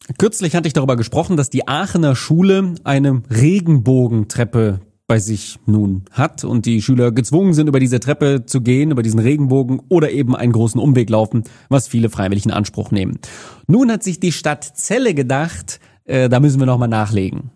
Kürzlich hatte ich darüber gesprochen, dass die Aachener Schule eine Regenbogentreppe bei sich nun hat und die Schüler gezwungen sind, über diese Treppe zu gehen, über diesen Regenbogen oder eben einen großen Umweg laufen, was viele freiwillig in Anspruch nehmen. Nun hat sich die Stadt Celle gedacht, da müssen wir nochmal nachlegen.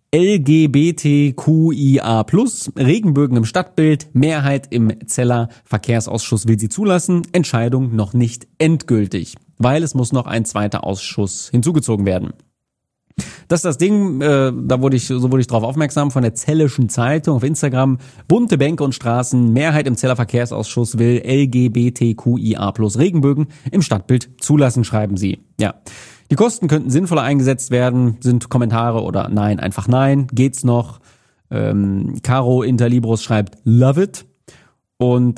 LGBTQIA+, Regenbögen im Stadtbild, Mehrheit im Zeller Verkehrsausschuss will sie zulassen, Entscheidung noch nicht endgültig, weil es muss noch ein zweiter Ausschuss hinzugezogen werden. Das ist das Ding, so wurde ich drauf aufmerksam von der Zelleschen Zeitung auf Instagram. Bunte Bänke und Straßen, Mehrheit im Zeller Verkehrsausschuss will LGBTQIA+ Regenbögen im Stadtbild zulassen, schreiben sie. Ja. Die Kosten könnten sinnvoller eingesetzt werden, sind Kommentare oder nein, einfach nein, geht's noch. Caro Interlibros schreibt Love it. Und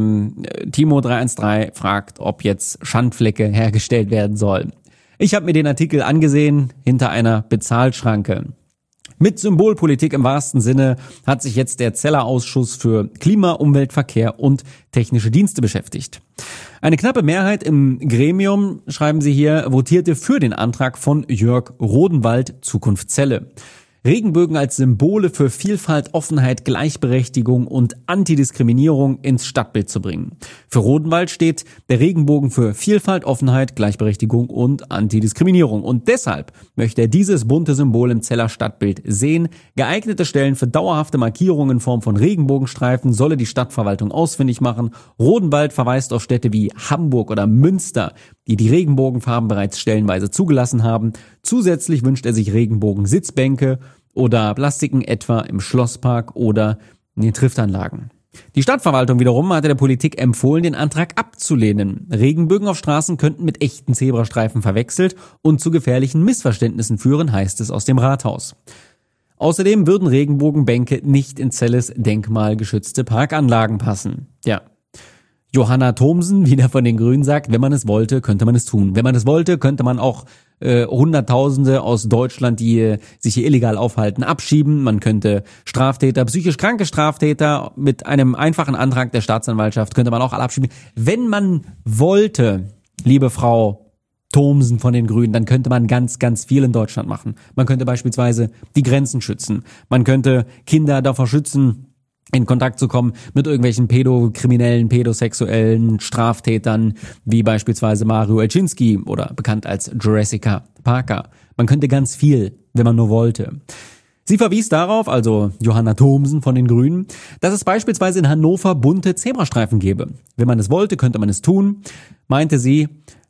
Timo313 fragt, ob jetzt Schandflecke hergestellt werden sollen. Ich habe mir den Artikel angesehen, hinter einer Bezahlschranke. Mit Symbolpolitik im wahrsten Sinne hat sich jetzt der Zeller Ausschuss für Klima, Umwelt, Verkehr und technische Dienste beschäftigt. Eine knappe Mehrheit im Gremium, schreiben sie hier, votierte für den Antrag von Jörg Rodenwald, Zukunft Celle. Regenbögen als Symbole für Vielfalt, Offenheit, Gleichberechtigung und Antidiskriminierung ins Stadtbild zu bringen. Für Rodenwald steht der Regenbogen für Vielfalt, Offenheit, Gleichberechtigung und Antidiskriminierung. Und deshalb möchte er dieses bunte Symbol im Zeller Stadtbild sehen. Geeignete Stellen für dauerhafte Markierungen in Form von Regenbogenstreifen solle die Stadtverwaltung ausfindig machen. Rodenwald verweist auf Städte wie Hamburg oder Münster, die Regenbogenfarben bereits stellenweise zugelassen haben. Zusätzlich wünscht er sich Regenbogen-Sitzbänke oder Plastiken etwa im Schlosspark oder in den Triftanlagen. Die Stadtverwaltung wiederum hatte der Politik empfohlen, den Antrag abzulehnen. Regenbögen auf Straßen könnten mit echten Zebrastreifen verwechselt und zu gefährlichen Missverständnissen führen, heißt es aus dem Rathaus. Außerdem würden Regenbogenbänke nicht in Celles denkmalgeschützte Parkanlagen passen. Ja. Johanna Thomsen, wieder von den Grünen, sagt, wenn man es wollte, könnte man es tun. Wenn man es wollte, könnte man auch Hunderttausende aus Deutschland, die sich hier illegal aufhalten, abschieben. Man könnte Straftäter, psychisch kranke Straftäter mit einem einfachen Antrag der Staatsanwaltschaft, könnte man auch alle abschieben. Wenn man wollte, liebe Frau Thomsen von den Grünen, dann könnte man ganz, ganz viel in Deutschland machen. Man könnte beispielsweise die Grenzen schützen. Man könnte Kinder davor schützen, in Kontakt zu kommen mit irgendwelchen pädokriminellen, pädosexuellen Straftätern, wie beispielsweise Mario Elczynski oder bekannt als Jessica Parker. Man könnte ganz viel, wenn man nur wollte. Sie verwies darauf, also Johanna Thomsen von den Grünen, dass es beispielsweise in Hannover bunte Zebrastreifen gäbe. Wenn man es wollte, könnte man es tun, meinte sie.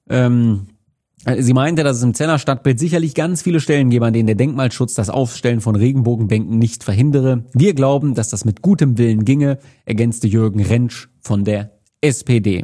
Sie meinte, dass es im Zeller Stadtbild sicherlich ganz viele Stellen gäbe, an denen der Denkmalschutz das Aufstellen von Regenbogenbänken nicht verhindere. Wir glauben, dass das mit gutem Willen ginge, ergänzte Jürgen Rentsch von der SPD.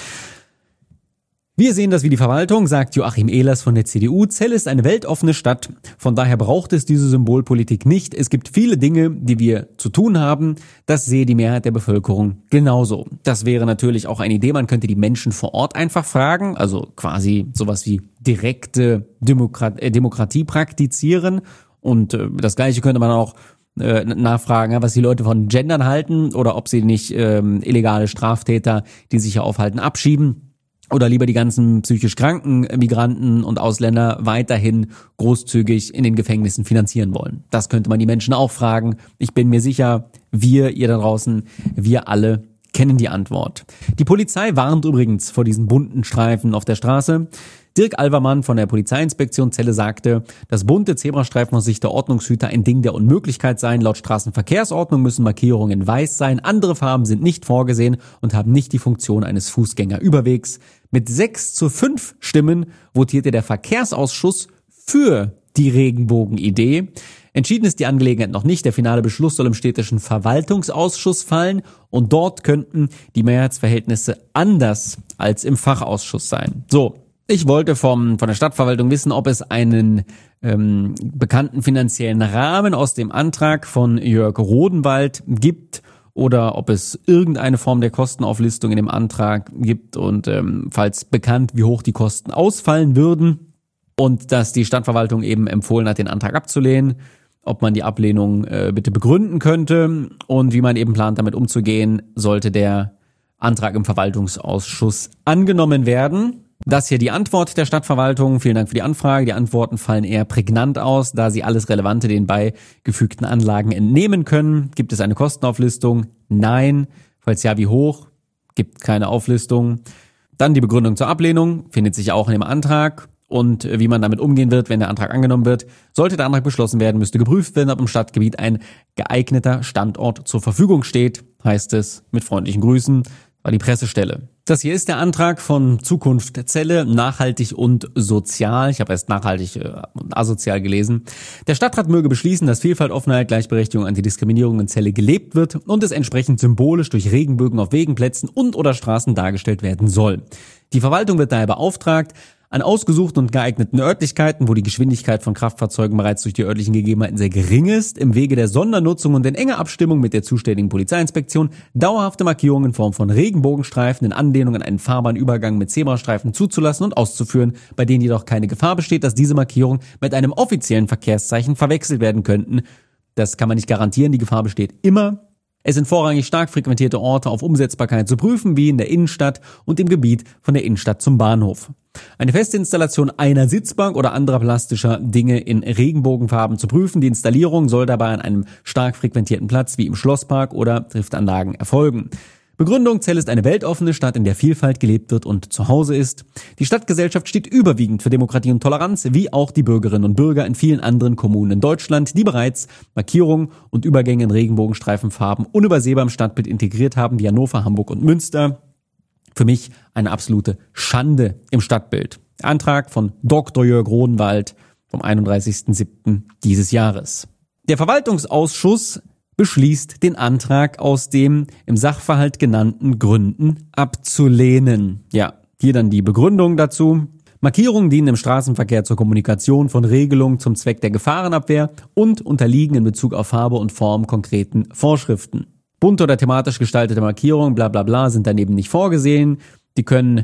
Wir sehen das wie die Verwaltung, sagt Joachim Ehlers von der CDU. Celle ist eine weltoffene Stadt, von daher braucht es diese Symbolpolitik nicht. Es gibt viele Dinge, die wir zu tun haben. Das sehe die Mehrheit der Bevölkerung genauso. Das wäre natürlich auch eine Idee, man könnte die Menschen vor Ort einfach fragen, also quasi sowas wie direkte Demokratie praktizieren. Und das Gleiche könnte man auch nachfragen, was die Leute von Gendern halten oder ob sie nicht illegale Straftäter, die sich hier aufhalten, abschieben. Oder lieber die ganzen psychisch kranken Migranten und Ausländer weiterhin großzügig in den Gefängnissen finanzieren wollen. Das könnte man die Menschen auch fragen. Ich bin mir sicher, ihr da draußen, wir alle kennen die Antwort. Die Polizei warnt übrigens vor diesen bunten Streifen auf der Straße. Dirk Alvermann von der Polizeiinspektion Celle sagte, dass bunte Zebrastreifen aus Sicht der Ordnungshüter ein Ding der Unmöglichkeit seien. Laut Straßenverkehrsordnung müssen Markierungen weiß sein. Andere Farben sind nicht vorgesehen und haben nicht die Funktion eines Fußgängerüberwegs. Mit 6:5 Stimmen votierte der Verkehrsausschuss für die Regenbogenidee. Entschieden ist die Angelegenheit noch nicht. Der finale Beschluss soll im städtischen Verwaltungsausschuss fallen und dort könnten die Mehrheitsverhältnisse anders als im Fachausschuss sein. So, ich wollte von der Stadtverwaltung wissen, ob es einen bekannten finanziellen Rahmen aus dem Antrag von Jörg Rodenwald gibt oder ob es irgendeine Form der Kostenauflistung in dem Antrag gibt und falls bekannt, wie hoch die Kosten ausfallen würden und dass die Stadtverwaltung eben empfohlen hat, den Antrag abzulehnen, ob man die Ablehnung bitte begründen könnte und wie man eben plant, damit umzugehen, sollte der Antrag im Verwaltungsausschuss angenommen werden. Das hier die Antwort der Stadtverwaltung. Vielen Dank für die Anfrage. Die Antworten fallen eher prägnant aus, da sie alles Relevante den beigefügten Anlagen entnehmen können. Gibt es eine Kostenauflistung? Nein. Falls ja, wie hoch? Gibt keine Auflistung. Dann die Begründung zur Ablehnung, findet sich auch in dem Antrag. Und wie man damit umgehen wird, wenn der Antrag angenommen wird. Sollte der Antrag beschlossen werden, müsste geprüft werden, ob im Stadtgebiet ein geeigneter Standort zur Verfügung steht, heißt es mit freundlichen Grüßen, war die Pressestelle. Das hier ist der Antrag von Zukunft Celle, nachhaltig und sozial. Ich habe erst nachhaltig und asozial gelesen. Der Stadtrat möge beschließen, dass Vielfalt, Offenheit, Gleichberechtigung, Antidiskriminierung in Celle gelebt wird und es entsprechend symbolisch durch Regenbögen auf Wegen, Plätzen und oder Straßen dargestellt werden soll. Die Verwaltung wird daher beauftragt, an ausgesuchten und geeigneten Örtlichkeiten, wo die Geschwindigkeit von Kraftfahrzeugen bereits durch die örtlichen Gegebenheiten sehr gering ist, im Wege der Sondernutzung und in enger Abstimmung mit der zuständigen Polizeiinspektion dauerhafte Markierungen in Form von Regenbogenstreifen in Anlehnung an einen Fahrbahnübergang mit Zebrastreifen zuzulassen und auszuführen, bei denen jedoch keine Gefahr besteht, dass diese Markierungen mit einem offiziellen Verkehrszeichen verwechselt werden könnten. Das kann man nicht garantieren, die Gefahr besteht immer. Es sind vorrangig stark frequentierte Orte auf Umsetzbarkeit zu prüfen, wie in der Innenstadt und im Gebiet von der Innenstadt zum Bahnhof. Eine feste Installation einer Sitzbank oder anderer plastischer Dinge in Regenbogenfarben zu prüfen. Die Installierung soll dabei an einem stark frequentierten Platz wie im Schlosspark oder Driftanlagen erfolgen. Begründung: Celle ist eine weltoffene Stadt, in der Vielfalt gelebt wird und zu Hause ist. Die Stadtgesellschaft steht überwiegend für Demokratie und Toleranz, wie auch die Bürgerinnen und Bürger in vielen anderen Kommunen in Deutschland, die bereits Markierungen und Übergänge in Regenbogenstreifenfarben unübersehbar im Stadtbild integriert haben, wie Hannover, Hamburg und Münster. Für mich eine absolute Schande im Stadtbild. Antrag von Dr. Jörg Rodenwald vom 31.07. dieses Jahres. Der Verwaltungsausschuss beschließt, den Antrag aus dem im Sachverhalt genannten Gründen abzulehnen. Ja, hier dann die Begründung dazu. Markierungen dienen im Straßenverkehr zur Kommunikation von Regelungen zum Zweck der Gefahrenabwehr und unterliegen in Bezug auf Farbe und Form konkreten Vorschriften. Bunte oder thematisch gestaltete Markierungen, bla bla bla, sind daneben nicht vorgesehen. Die können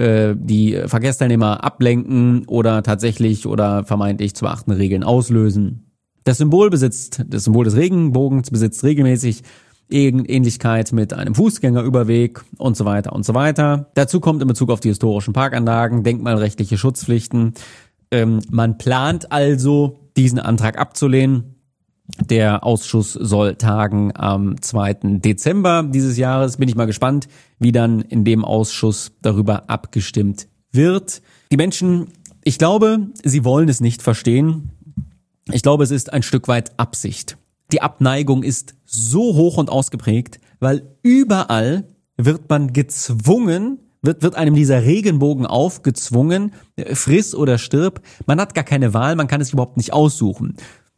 die Verkehrsteilnehmer ablenken oder tatsächlich oder vermeintlich zu beachtende Regeln auslösen. Das Symbol des Regenbogens besitzt regelmäßig Ähnlichkeit mit einem Fußgängerüberweg und so weiter und so weiter. Dazu kommt in Bezug auf die historischen Parkanlagen denkmalrechtliche Schutzpflichten. Man plant also, diesen Antrag abzulehnen. Der Ausschuss soll tagen am 2. Dezember dieses Jahres. Bin ich mal gespannt, wie dann in dem Ausschuss darüber abgestimmt wird. Die Menschen, ich glaube, sie wollen es nicht verstehen. Ich glaube, es ist ein Stück weit Absicht. Die Abneigung ist so hoch und ausgeprägt, weil überall wird man gezwungen, wird einem dieser Regenbogen aufgezwungen, friss oder stirb. Man hat gar keine Wahl, man kann es überhaupt nicht aussuchen.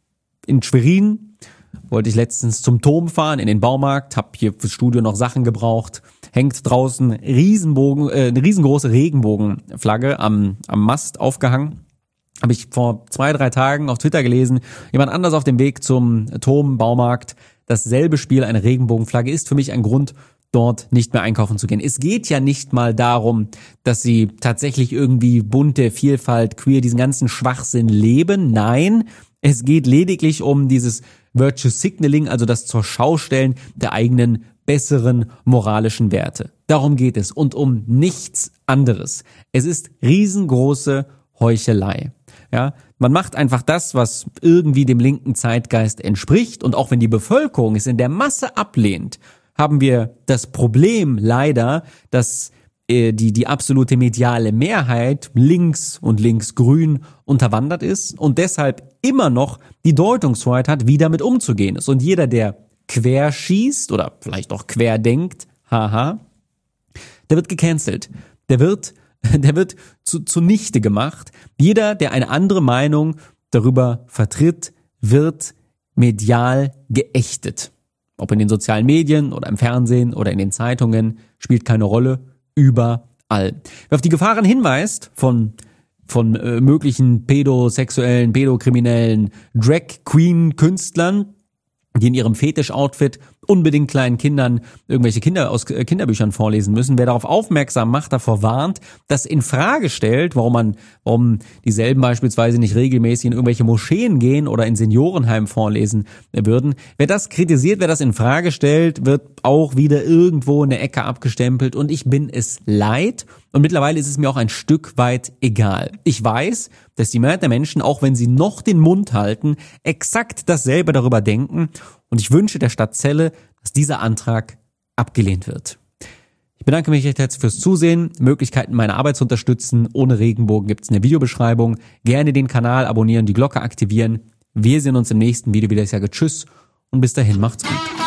In Schwerin wollte ich letztens zum Turm fahren, in den Baumarkt, habe hier fürs Studio noch Sachen gebraucht, hängt draußen eine riesengroße Regenbogenflagge am Mast aufgehangen. Habe ich vor 2-3 Tagen auf Twitter gelesen, jemand anders auf dem Weg zum Turm, Baumarkt, dasselbe Spiel, eine Regenbogenflagge, ist für mich ein Grund, dort nicht mehr einkaufen zu gehen. Es geht ja nicht mal darum, dass sie tatsächlich irgendwie bunte Vielfalt, queer, diesen ganzen Schwachsinn leben. Nein, es geht lediglich um dieses Virtue Signaling, also das Zur-Schau-Stellen der eigenen besseren moralischen Werte. Darum geht es und um nichts anderes. Es ist riesengroße Heuchelei. Ja, man macht einfach das, was irgendwie dem linken Zeitgeist entspricht, und auch wenn die Bevölkerung es in der Masse ablehnt, haben wir das Problem leider, dass die absolute mediale Mehrheit links und linksgrün unterwandert ist und deshalb immer noch die Deutungshoheit hat, wie damit umzugehen ist. Und jeder, der quer schießt oder vielleicht auch quer denkt, der wird gecancelt. Der wird zunichte gemacht. Jeder, der eine andere Meinung darüber vertritt, wird medial geächtet. Ob in den sozialen Medien oder im Fernsehen oder in den Zeitungen, spielt keine Rolle. Überall. Wer auf die Gefahren hinweist von möglichen pädosexuellen, pädokriminellen Drag-Queen-Künstlern, die in ihrem Fetisch-Outfit unbedingt kleinen Kindern irgendwelche Kinder aus Kinderbüchern vorlesen müssen. Wer darauf aufmerksam macht, davor warnt, das in Frage stellt, warum dieselben beispielsweise nicht regelmäßig in irgendwelche Moscheen gehen oder in Seniorenheimen vorlesen würden. Wer das kritisiert, wer das in Frage stellt, wird auch wieder irgendwo in der Ecke abgestempelt, und ich bin es leid. Und mittlerweile ist es mir auch ein Stück weit egal. Ich weiß, dass die Mehrheit der Menschen, auch wenn sie noch den Mund halten, exakt dasselbe darüber denken. Und ich wünsche der Stadt Celle, dass dieser Antrag abgelehnt wird. Ich bedanke mich recht herzlich fürs Zusehen. Möglichkeiten, meine Arbeit zu unterstützen ohne Regenbogen gibt's in der Videobeschreibung. Gerne den Kanal abonnieren, die Glocke aktivieren. Wir sehen uns im nächsten Video wieder. Ich sage Tschüss und bis dahin macht's gut.